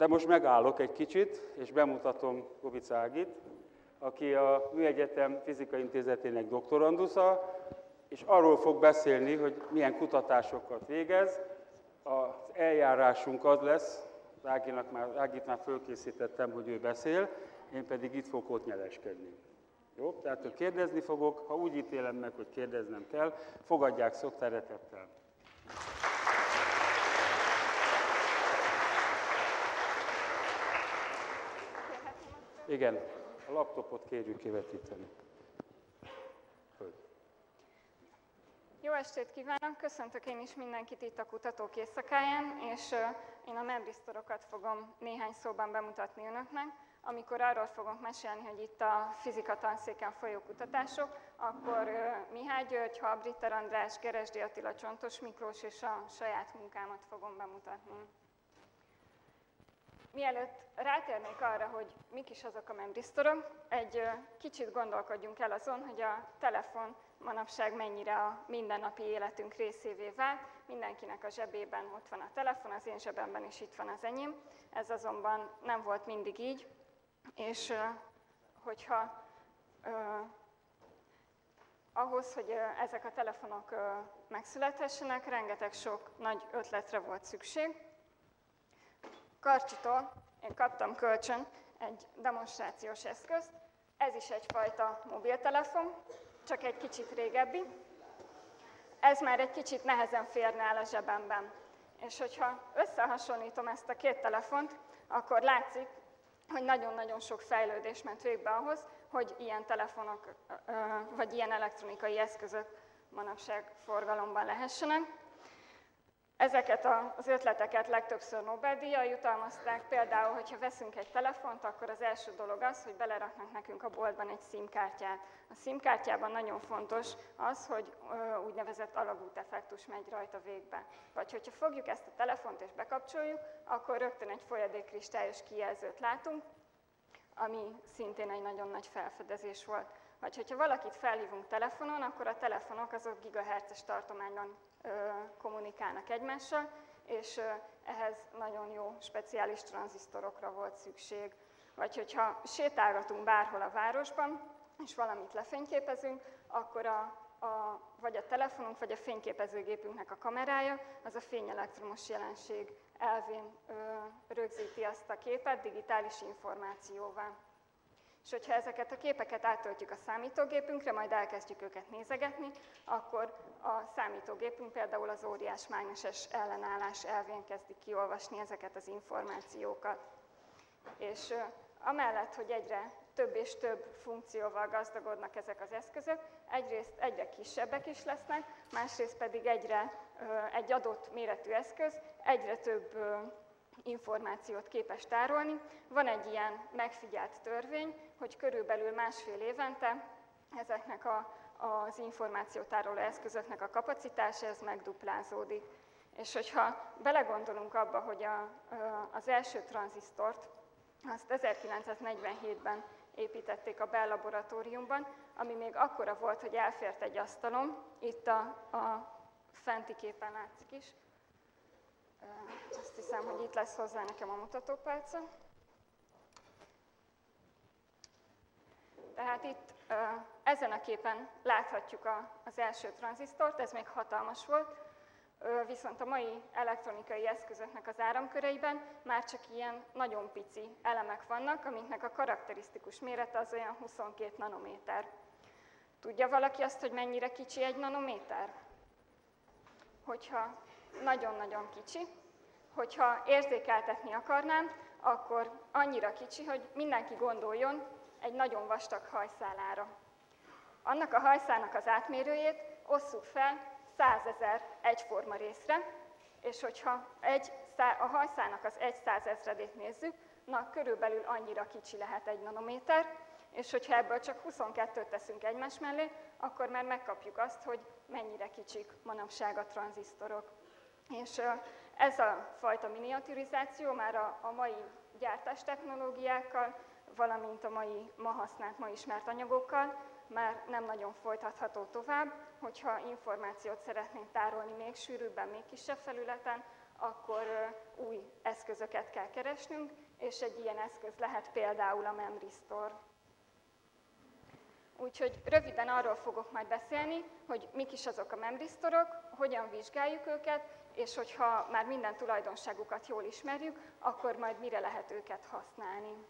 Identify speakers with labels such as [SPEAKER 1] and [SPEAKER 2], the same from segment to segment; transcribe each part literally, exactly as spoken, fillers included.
[SPEAKER 1] De most megállok egy kicsit, és bemutatom Kubica Ágit, aki a Műegyetem Fizika Intézetének doktorandusza, és arról fog beszélni, hogy milyen kutatásokat végez. Az eljárásunk az lesz, Áginak már, Ágit már fölkészítettem, hogy ő beszél, én pedig itt fogok ott nyeleskedni. Jó? Tehát hogy kérdezni fogok, ha úgy ítélem meg, hogy kérdeznem kell, fogadják sok szeretettel. Igen, a laptopot kérjük kivetíteni.
[SPEAKER 2] Jó estét kívánok! Köszöntök én is mindenkit itt a kutatók éjszakáján, és én a membrisztorokat fogom néhány szóban bemutatni önöknek. Amikor arról fogok mesélni, hogy itt a fizika tanszéken folyó kutatások, akkor Mihály György, Habbritter András, Geresdi Attila, Csontos Miklós és a saját munkámat fogom bemutatni. Mielőtt rátérnék arra, hogy mik is azok a membrisztorok, egy kicsit gondolkodjunk el azon, hogy a telefon manapság mennyire a mindennapi életünk részévé vált. Mindenkinek a zsebében ott van a telefon, az én zsebemben is itt van az enyém. Ez azonban nem volt mindig így, és hogyha eh, ahhoz, hogy ezek a telefonok eh, megszülethessenek, rengeteg sok nagy ötletre volt szükség. Karcsitól én kaptam kölcsön egy demonstrációs eszközt, ez is egyfajta mobiltelefon, csak egy kicsit régebbi. Ez már egy kicsit nehezen férne el a zsebemben. És hogyha összehasonlítom ezt a két telefont, akkor látszik, hogy nagyon-nagyon sok fejlődés ment végbe ahhoz, hogy ilyen telefonok vagy ilyen elektronikai eszközök manapság forgalomban lehessenek. Ezeket az ötleteket legtöbbször Nobel-díjjal jutalmazták, például, hogyha veszünk egy telefont, akkor az első dolog az, hogy beleraknak nekünk a boltban egy SIM-kártyát. A SIM-kártyában nagyon fontos az, hogy úgynevezett alagúteffektus megy rajta végbe. Vagy hogyha fogjuk ezt a telefont és bekapcsoljuk, akkor rögtön egy folyadékkristályos kijelzőt látunk, ami szintén egy nagyon nagy felfedezés volt. Vagy hogyha valakit felhívunk telefonon, akkor a telefonok azok gigahertzes tartományban ö, kommunikálnak egymással, és ö, ehhez nagyon jó speciális tranzisztorokra volt szükség. Vagy hogyha sétálgatunk bárhol a városban, és valamit lefényképezünk, akkor a, a, vagy a telefonunk, vagy a fényképezőgépünknek a kamerája, az a fényelektromos jelenség elvén ö, rögzíti azt a képet digitális információvá. És hogyha ezeket a képeket áttöltjük a számítógépünkre, majd elkezdjük őket nézegetni, akkor a számítógépünk például az óriás mágneses ellenállás elvén kezdi kiolvasni ezeket az információkat. És amellett, hogy egyre több és több funkcióval gazdagodnak ezek az eszközök, egyrészt egyre kisebbek is lesznek, másrészt pedig egyre egy adott méretű eszköz egyre több információt képes tárolni. Van egy ilyen megfigyelt törvény, hogy körülbelül másfél évente ezeknek a, az információtároló eszközöknek a kapacitása ez megduplázódik. És hogyha belegondolunk abba, hogy a, az első tranzisztort azt ezerkilencszáznegyvenhétben építették a Bell laboratóriumban, ami még akkora volt, hogy elfért egy asztalon, itt a, a fenti képen látszik is. Azt hiszem, hogy itt lesz hozzá nekem a mutatópálca. Tehát itt ezen a képen láthatjuk az első tranzisztort, ez még hatalmas volt, viszont a mai elektronikai eszközöknek az áramköreiben már csak ilyen nagyon pici elemek vannak, amiknek a karakterisztikus mérete az olyan huszonkét nanométer. Tudja valaki azt, hogy mennyire kicsi egy nanométer? Hogyha nagyon-nagyon kicsi, hogyha érzékeltetni akarnám, akkor annyira kicsi, hogy mindenki gondoljon egy nagyon vastag hajszálára. Annak a hajszálnak az átmérőjét osszuk fel százezer egyforma részre, és hogyha egy, a hajszálnak az egy százezredét nézzük, na körülbelül annyira kicsi lehet egy nanométer, és hogyha ebből csak huszonkettőt teszünk egymás mellé, akkor már megkapjuk azt, hogy mennyire kicsik manapság a tranzisztorok. És ez a fajta miniaturizáció már a, a mai gyártástechnológiákkal, valamint a mai, ma használt, ma ismert anyagokkal már nem nagyon folytatható tovább, hogyha információt szeretnénk tárolni még sűrűbben, még kisebb felületen, akkor új eszközöket kell keresnünk, és egy ilyen eszköz lehet például a MemryStore. Úgyhogy röviden arról fogok majd beszélni, hogy mik is azok a MemryStore-ok, hogyan vizsgáljuk őket, és hogyha már minden tulajdonságukat jól ismerjük, akkor majd mire lehet őket használni.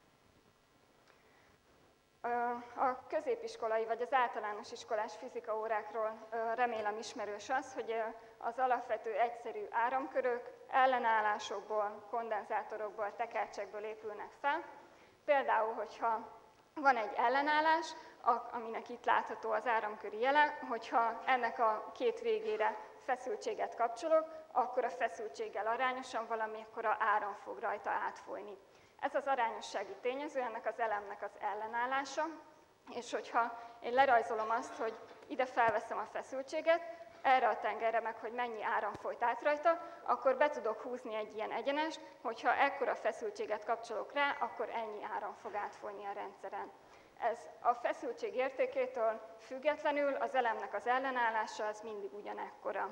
[SPEAKER 2] A középiskolai vagy az általános iskolás fizika órákról remélem ismerős az, hogy az alapvető egyszerű áramkörök ellenállásokból, kondenzátorokból, tekercsekből épülnek fel. Például, hogyha van egy ellenállás, aminek itt látható az áramköri jele, hogyha ennek a két végére feszültséget kapcsolok, akkor a feszültséggel arányosan valamikkora áram fog rajta átfolyni. Ez az arányossági tényező, ennek az elemnek az ellenállása, és hogyha én lerajzolom azt, hogy ide felveszem a feszültséget, erre a tengerre meg, hogy mennyi áram folyt át rajta, akkor be tudok húzni egy ilyen egyenest, hogyha ekkora feszültséget kapcsolok rá, akkor ennyi áram fog átfolyni a rendszeren. Ez a feszültség értékétől függetlenül az elemnek az ellenállása az mindig ugyanekkora.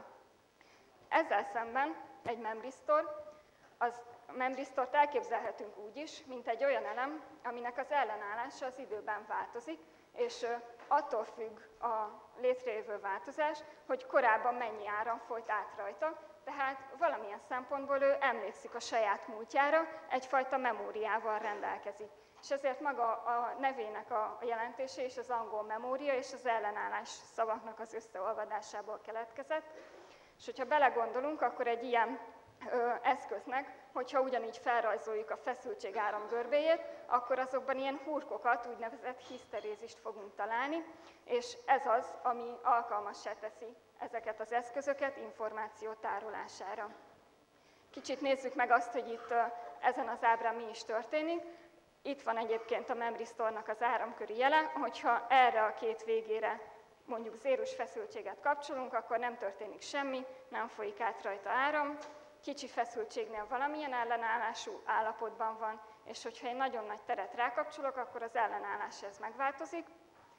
[SPEAKER 2] Ezzel szemben egy MemryStore, az MemryStore-t elképzelhetünk úgy is, mint egy olyan elem, aminek az ellenállása az időben változik, és attól függ a létrejövő változás, hogy korábban mennyi áram folyt át rajta, tehát valamilyen szempontból ő emlékszik a saját múltjára, egyfajta memóriával rendelkezik. És ezért maga a nevének a jelentése és az angol memória és az ellenállás szavaknak az összeolvadásából keletkezett. És hogyha belegondolunk, akkor egy ilyen ö, eszköznek, hogyha ugyanígy felrajzoljuk a feszültség áramgörbéjét, akkor azokban ilyen hurkokat, úgynevezett hiszterézist fogunk találni, és ez az, ami alkalmassá teszi ezeket az eszközöket információ tárolására. Kicsit nézzük meg azt, hogy itt ö, ezen az ábrán mi is történik. Itt van egyébként a MemryStore-nak az áramköri jele, hogyha erre a két végére mondjuk zérus feszültséget kapcsolunk, akkor nem történik semmi, nem folyik át rajta áram. Kicsi feszültségnél valamilyen ellenállású állapotban van, és hogyha én nagyon nagy teret rákapcsolok, akkor az ellenállás ez megváltozik,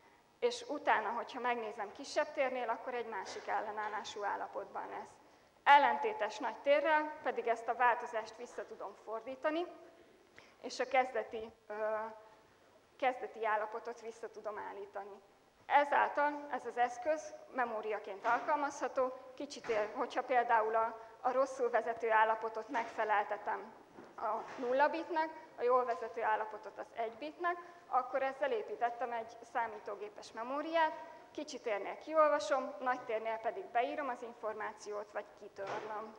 [SPEAKER 2] és utána, hogyha megnézem kisebb térnél, akkor egy másik ellenállású állapotban lesz. Ellentétes nagy térrel pedig ezt a változást vissza tudom fordítani, és a kezdeti, ö, kezdeti állapotot vissza tudom állítani. Ezáltal ez az eszköz memóriaként alkalmazható, kicsit, hogyha például a, a rosszul vezető állapotot megfeleltetem a nulla bitnek, a jól vezető állapotot az egy bitnek, akkor ezzel építettem egy számítógépes memóriát, kicsi térnél kiolvasom, nagy térnél pedig beírom az információt, vagy kitörlöm.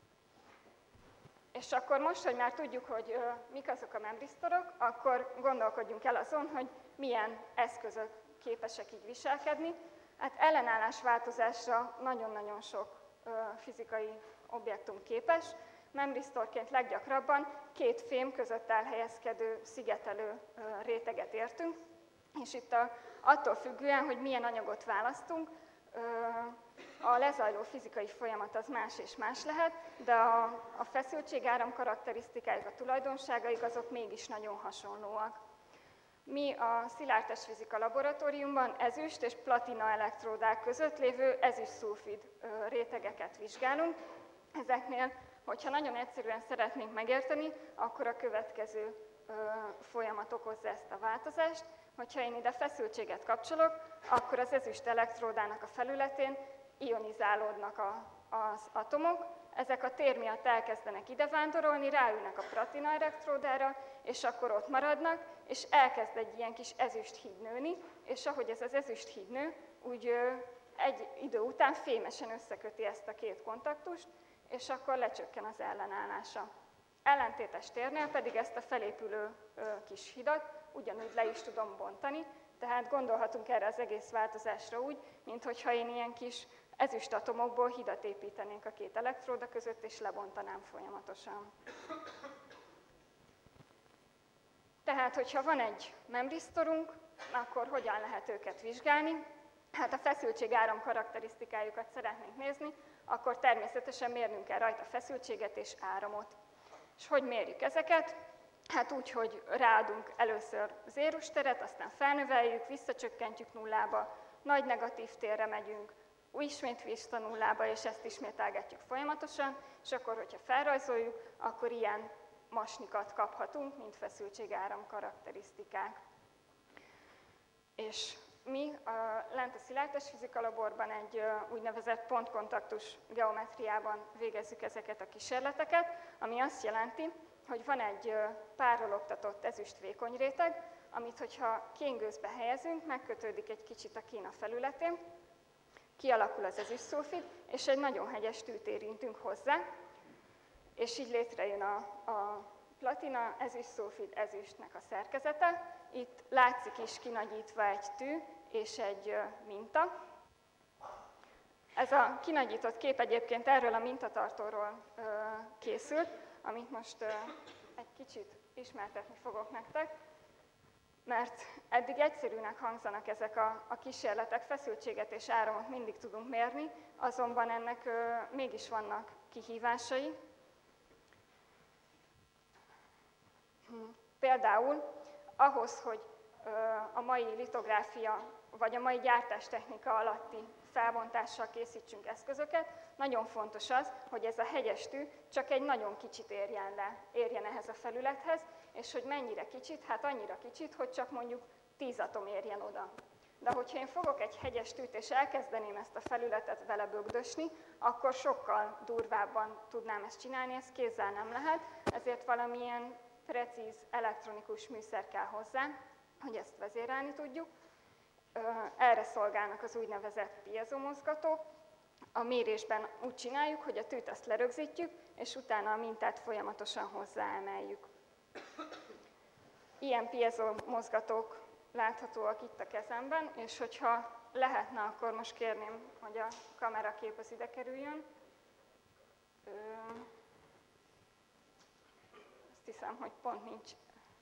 [SPEAKER 2] És akkor most, hogy már tudjuk, hogy ö, mik azok a MemryStore-ok, akkor gondolkodjunk el azon, hogy milyen eszközök képesek így viselkedni. Hát ellenállásváltozásra nagyon-nagyon sok ö, fizikai objektum képes. MemryStore-ként leggyakrabban két fém között elhelyezkedő szigetelő ö, réteget értünk, és itt a, attól függően, hogy milyen anyagot választunk, ö, a lezajló fizikai folyamat az más és más lehet, de a, a feszültségáram karakterisztikáik, a tulajdonságaik azok mégis nagyon hasonlóak. Mi a szilárdtestfizika laboratóriumban ezüst és platina elektródák között lévő ezüst-szulfid rétegeket vizsgálunk. Ezeknél, hogyha nagyon egyszerűen szeretnénk megérteni, akkor a következő folyamat okozza ezt a változást. Hogyha én ide feszültséget kapcsolok, akkor az ezüst elektródának a felületén ionizálódnak a, az atomok, ezek a tér miatt elkezdenek ide vándorolni, ráülnek a platina elektródára, és akkor ott maradnak, és elkezd egy ilyen kis ezüst híd nőni, és ahogy ez az ezüst híd nő, úgy egy idő után fémesen összeköti ezt a két kontaktust, és akkor lecsökken az ellenállása. Ellentétes térnél pedig ezt a felépülő kis hidat ugyanúgy le is tudom bontani, tehát gondolhatunk erre az egész változásra úgy, minthogyha én ilyen kis ezüstatomokból hidat építenénk a két elektróda között, és lebontanám folyamatosan. Tehát, hogyha van egy MemryStore-unk, akkor hogyan lehet őket vizsgálni? Hát a feszültség áram karakterisztikájukat szeretnénk nézni, akkor természetesen mérnünk kell rajta feszültséget és áramot. És hogy mérjük ezeket? Hát úgy, hogy ráadunk először zérus teret, aztán felnöveljük, visszacsökkentjük nullába, nagy negatív térre megyünk, ismét vissza nullába, és ezt ismételgetjük folyamatosan, és akkor, hogyha felrajzoljuk, akkor ilyen masnikat kaphatunk, mint feszültségáram karakterisztikák. És mi a, lent a szilárdtest fizika laborban egy úgynevezett pontkontaktus geometriában végezzük ezeket a kísérleteket, ami azt jelenti, hogy van egy párral oktatott ezüst vékony réteg, amit, hogyha kéngőzbe helyezünk, megkötődik egy kicsit a kína felületén, kialakul az ezüstszulfid, és egy nagyon hegyes tűt érintünk hozzá, és így létrejön a, a platina, ezüstszulfid, ezüstnek a szerkezete. Itt látszik is kinagyítva egy tű és egy minta. Ez a kinagyított kép egyébként erről a mintatartóról készült, amit most egy kicsit ismertetni fogok nektek, mert eddig egyszerűnek hangzanak ezek a, a kísérletek, feszültséget és áramot mindig tudunk mérni, azonban ennek ö, mégis vannak kihívásai. Például ahhoz, hogy ö, a mai litográfia vagy a mai gyártástechnika alatti felbontással készítsünk eszközöket, nagyon fontos az, hogy ez a hegyes tű csak egy nagyon kicsit érjen le, érjen ehhez a felülethez, és hogy mennyire kicsit, hát annyira kicsit, hogy csak mondjuk tíz atom érjen oda. De hogyha én fogok egy hegyes tűt, és elkezdeném ezt a felületet vele bögdösni, akkor sokkal durvábban tudnám ezt csinálni, ez kézzel nem lehet, ezért valamilyen precíz elektronikus műszer kell hozzá, hogy ezt vezérelni tudjuk. Erre szolgálnak az úgynevezett piezomozgatók. A mérésben úgy csináljuk, hogy a tűt azt lerögzítjük, és utána a mintát folyamatosan hozzáemeljük. Ilyen piezomozgatók láthatóak itt a kezemben, és hogyha lehetne, akkor most kérném, hogy a kamerakép az ide kerüljön. Azt hiszem, hogy pont nincs.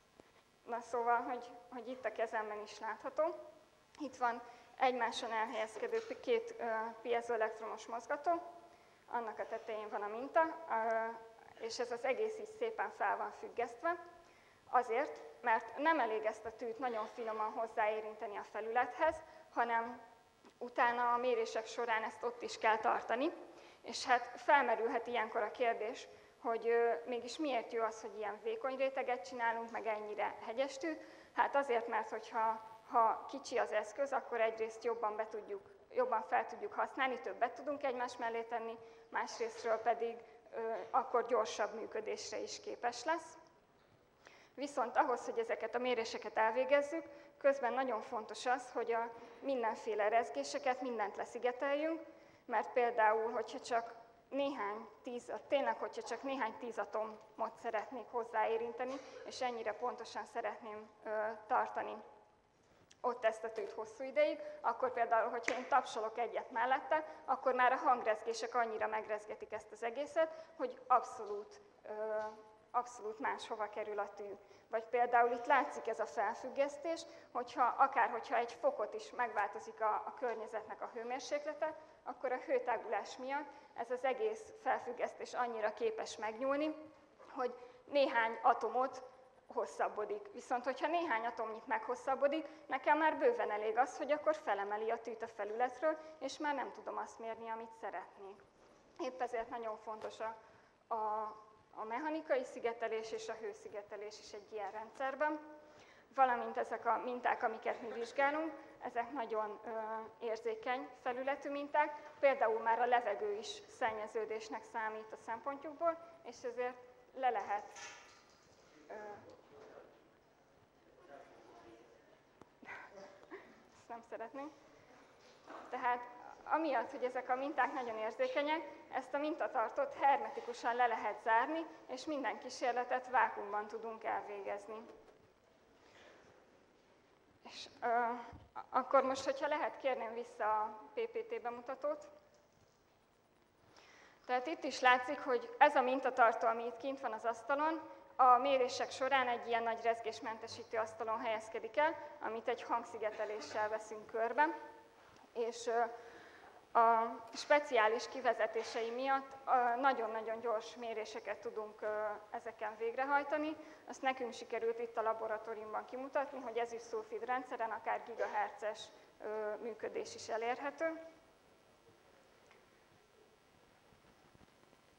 [SPEAKER 2] Na szóval, hogy, hogy itt a kezemben is látható. Itt van egymáson elhelyezkedő két uh, piezoelektromos mozgató, annak a tetején van a minta, uh, és ez az egész is szépen fel van függesztve, azért, mert nem elég ezt a tűt nagyon finoman hozzáérinteni a felülethez, hanem utána a mérések során ezt ott is kell tartani, és hát felmerülhet ilyenkor a kérdés, hogy uh, mégis miért jó az, hogy ilyen vékony réteget csinálunk, meg ennyire hegyes tű? Hát azért, mert hogyha Ha kicsi az eszköz, akkor egyrészt jobban, be tudjuk, jobban fel tudjuk használni, többet tudunk egymás mellé tenni, másrésztről pedig ö, akkor gyorsabb működésre is képes lesz. Viszont ahhoz, hogy ezeket a méréseket elvégezzük, közben nagyon fontos az, hogy a mindenféle rezgéseket, mindent leszigeteljünk, mert például, hogyha csak néhány tíz, tényleg, hogyha csak néhány tíz atomot szeretnék hozzáérinteni, és ennyire pontosan szeretném ö, tartani ott ezt a tűt hosszú ideig, akkor például, hogyha én tapsolok egyet mellette, akkor már a hangrezgések annyira megrezgetik ezt az egészet, hogy abszolút, ö, abszolút máshova kerül a tű. Vagy például itt látszik ez a felfüggesztés, hogyha, akár hogyha egy fokot is megváltozik a, a környezetnek a hőmérséklete, akkor a hőtágulás miatt ez az egész felfüggesztés annyira képes megnyúlni, hogy néhány atomot hosszabbodik. Viszont, hogyha néhány atomnyit meghosszabbodik, nekem már bőven elég az, hogy akkor felemeli a tűt a felületről, és már nem tudom azt mérni, amit szeretnék. Épp ezért nagyon fontos a, a, a mechanikai szigetelés és a hőszigetelés is egy ilyen rendszerben, valamint ezek a minták, amiket mi vizsgálunk, ezek nagyon ö, érzékeny felületű minták, például már a levegő is szennyeződésnek számít a szempontjukból, és ezért le lehet ö, nem szeretnénk. Tehát amiatt, hogy ezek a minták nagyon érzékenyek, ezt a mintatartót hermetikusan le lehet zárni, és minden kísérletet vákuumban tudunk elvégezni. És ö, akkor most, hogyha lehet, kérném vissza a pé pé té bemutatót. Tehát itt is látszik, hogy ez a mintatartó, ami itt kint van az asztalon, a mérések során egy ilyen nagy rezgésmentesítő asztalon helyezkedik el, amit egy hangszigeteléssel veszünk körbe, és a speciális kivezetései miatt nagyon-nagyon gyors méréseket tudunk ezeken végrehajtani. Azt nekünk sikerült itt a laboratóriumban kimutatni, hogy ezüstszulfid rendszeren akár gigahertzes működés is elérhető.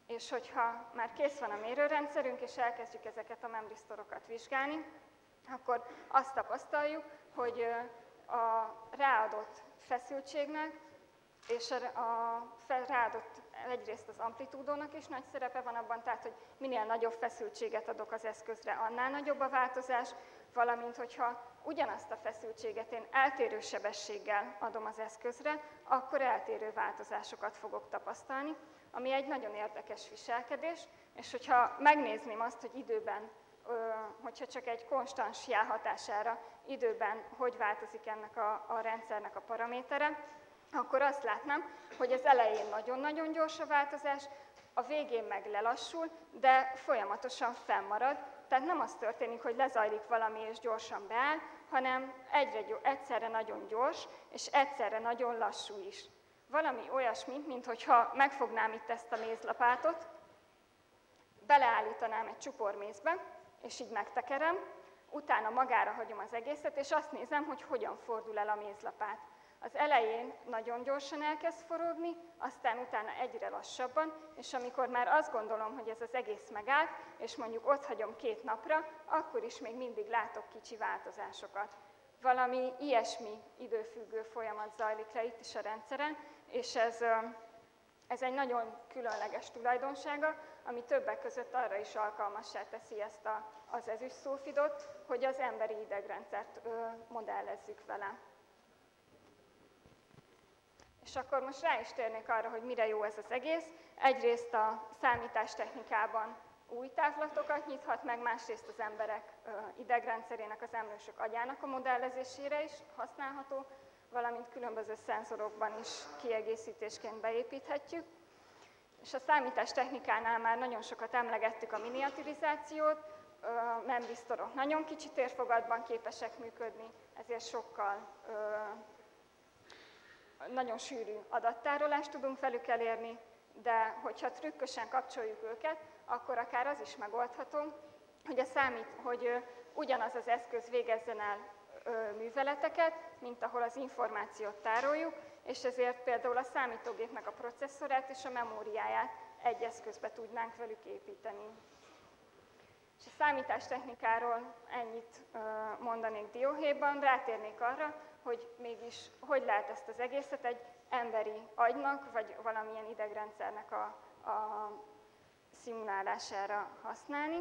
[SPEAKER 2] És hogyha már kész van a mérőrendszerünk, és elkezdjük ezeket a membrisztorokat vizsgálni, akkor azt tapasztaljuk, hogy a ráadott feszültségnek és a ráadott egyrészt az amplitúdónak is nagy szerepe van abban, tehát hogy minél nagyobb feszültséget adok az eszközre, annál nagyobb a változás, valamint hogyha ugyanazt a feszültséget én eltérő sebességgel adom az eszközre, akkor eltérő változásokat fogok tapasztalni, ami egy nagyon érdekes viselkedés, és hogyha megnézném azt, hogy időben, hogyha csak egy konstans jel hatására időben hogy változik ennek a, a rendszernek a paramétere, akkor azt látnám, hogy az elején nagyon-nagyon gyors a változás, a végén meg lelassul, de folyamatosan fennmarad. Tehát nem az történik, hogy lezajlik valami és gyorsan beáll, hanem egyre, egyszerre nagyon gyors, és egyszerre nagyon lassú is. Valami olyasmi, mintha megfognám itt ezt a mézlapátot, beleállítanám egy csupor mézbe, és így megtekerem, utána magára hagyom az egészet, és azt nézem, hogy hogyan fordul el a mézlapát. Az elején nagyon gyorsan elkezd forogni, aztán utána egyre lassabban, és amikor már azt gondolom, hogy ez az egész megállt, és mondjuk ott hagyom két napra, akkor is még mindig látok kicsi változásokat. Valami ilyesmi időfüggő folyamat zajlik le itt is a rendszeren, és ez, ez egy nagyon különleges tulajdonsága, ami többek között arra is alkalmassá teszi ezt a, az ezüstszulfidot, hogy az emberi idegrendszert ö, modellezzük vele. És akkor most rá is térnék arra, hogy mire jó ez az egész. Egyrészt a számítástechnikában új távlatokat nyithat meg, másrészt az emberek idegrendszerének, az emlősök agyának a modellezésére is használható, valamint különböző szenzorokban is kiegészítésként beépíthetjük. És a számítástechnikánál már nagyon sokat emlegettük a miniaturizációt, membrisztorok nagyon kicsi térfogatban képesek működni, ezért sokkal nagyon sűrű adattárolást tudunk velük elérni, de hogyha trükkösen kapcsoljuk őket, akkor akár az is megoldható, hogy, a számít, hogy ugyanaz az eszköz végezzen el műveleteket, mint ahol az információt tároljuk, és ezért például a számítógépnek a processzorát és a memóriáját egy eszközbe tudnánk velük építeni. És a számítástechnikáról ennyit mondanék dióhéjban, rátérnék arra, hogy mégis hogy lehet ezt az egészet egy emberi agynak, vagy valamilyen idegrendszernek a, a szimulálására használni.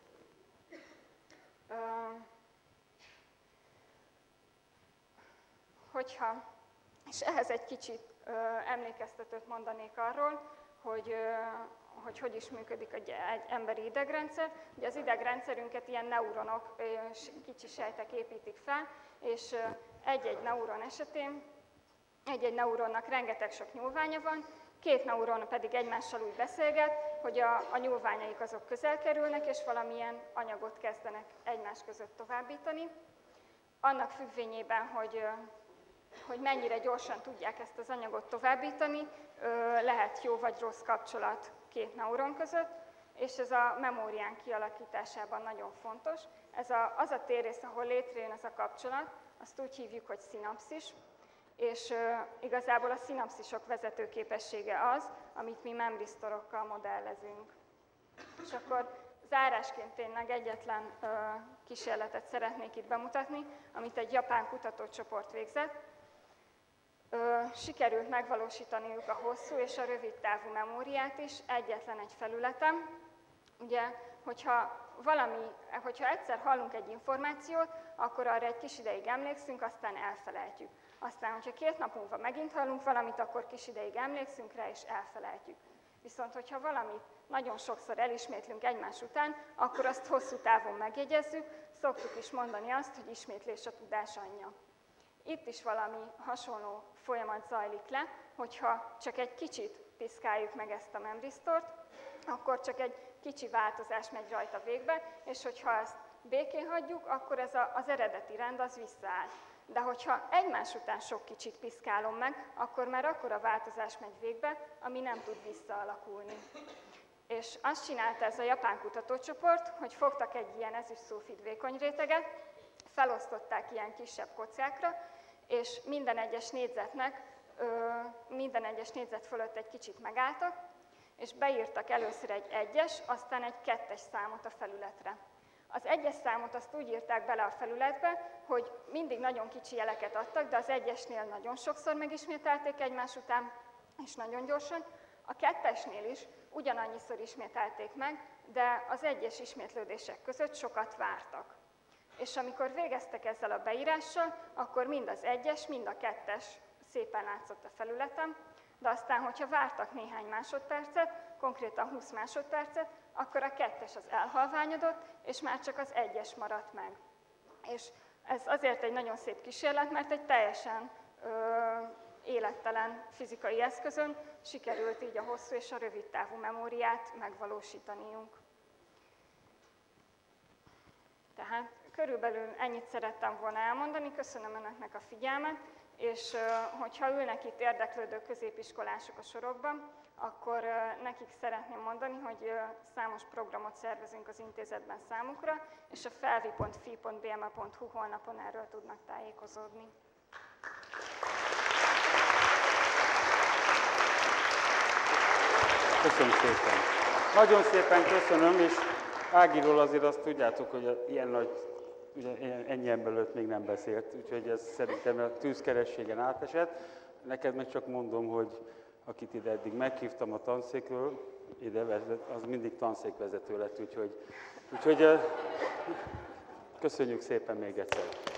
[SPEAKER 2] Hogyha, és ehhez egy kicsit emlékeztetőt mondanék arról, hogy hogy hogy is működik egy, egy emberi idegrendszer. Ugye az idegrendszerünket ilyen neuronok, kicsi sejtek építik fel, és egy-egy neuron esetén, egy-egy neuronnak rengeteg sok nyúlványa van, két neuron pedig egymással úgy beszélget, hogy a, a nyúlványaik azok közel kerülnek, és valamilyen anyagot kezdenek egymás között továbbítani. Annak függvényében, hogy, hogy mennyire gyorsan tudják ezt az anyagot továbbítani, lehet jó vagy rossz kapcsolat két neuron között, és ez a memórián kialakításában nagyon fontos. Ez a, az a térrész, ahol létrejön ez a kapcsolat, azt úgy hívjuk, hogy szinapszis, és uh, igazából a szinapszisok vezetőképessége az, amit mi membrisztorokkal modellezünk. És akkor zárásként tényleg egyetlen uh, kísérletet szeretnék itt bemutatni, amit egy japán kutatócsoport végzett. Uh, sikerült megvalósítaniuk a hosszú és a rövid távú memóriát is egyetlen egy felületen. Ugye, hogyha valami, hogyha egyszer hallunk egy információt, akkor arra egy kis ideig emlékszünk, aztán elfelejtjük. Aztán, hogyha két nap múlva megint hallunk valamit, akkor kis ideig emlékszünk rá, és elfelejtjük. Viszont, hogyha valamit nagyon sokszor elismétlünk egymás után, akkor azt hosszú távon megjegyezzük, szoktuk is mondani azt, hogy ismétlés a tudás anyja. Itt is valami hasonló folyamat zajlik le, hogyha csak egy kicsit piszkáljuk meg ezt a membrisztort, akkor csak egy kicsi változás megy rajta végbe, és hogyha ezt békén hagyjuk, akkor ez a, az eredeti rend az visszaáll. De hogyha egymás után sok kicsit piszkálom meg, akkor már akkora változás megy végbe, ami nem tud visszaalakulni. És azt csinálta ez a japán kutatócsoport, hogy fogtak egy ilyen ezüstszulfid vékony réteget, felosztották ilyen kisebb kockákra, és minden egyes négyzetnek, minden egyes négyzet fölött egy kicsit megálltak, és beírtak először egy egyes, aztán egy kettes számot a felületre. Az egyes számot azt úgy írták bele a felületbe, hogy mindig nagyon kicsi jeleket adtak, de az egyesnél nagyon sokszor megismételték egymás után, és nagyon gyorsan. A kettesnél is ugyanannyiszor ismételték meg, de az egyes ismétlődések között sokat vártak. És amikor végeztek ezzel a beírással, akkor mind az egyes, mind a kettes szépen látszott a felületen, de aztán, hogyha vártak néhány másodpercet, konkrétan húsz másodpercet, akkor a kettes az elhalványodott, és már csak az egyes maradt meg. És ez azért egy nagyon szép kísérlet, mert egy teljesen ö, élettelen fizikai eszközön sikerült így a hosszú és a rövid távú memóriát megvalósítaniunk. Tehát körülbelül ennyit szerettem volna elmondani, köszönöm Önöknek a figyelmet, és hogyha ülnek itt érdeklődő középiskolások a sorokban, akkor nekik szeretném mondani, hogy számos programot szervezünk az intézetben számukra, és a felvi pont fi pont bé em e pont hu honlapon erről tudnak tájékozódni.
[SPEAKER 1] Köszönöm szépen. Nagyon szépen köszönöm, és Ágiról azért azt tudjátok, hogy ilyen nagy, ugye ennyi ember előtt még nem beszélt, úgyhogy ez szerintem a tűzkerességen átesett. Neked meg csak mondom, hogy akit ide eddig meghívtam a tanszékről, ide vezet, az mindig tanszékvezető lett, úgyhogy, úgyhogy köszönjük szépen még egyszer.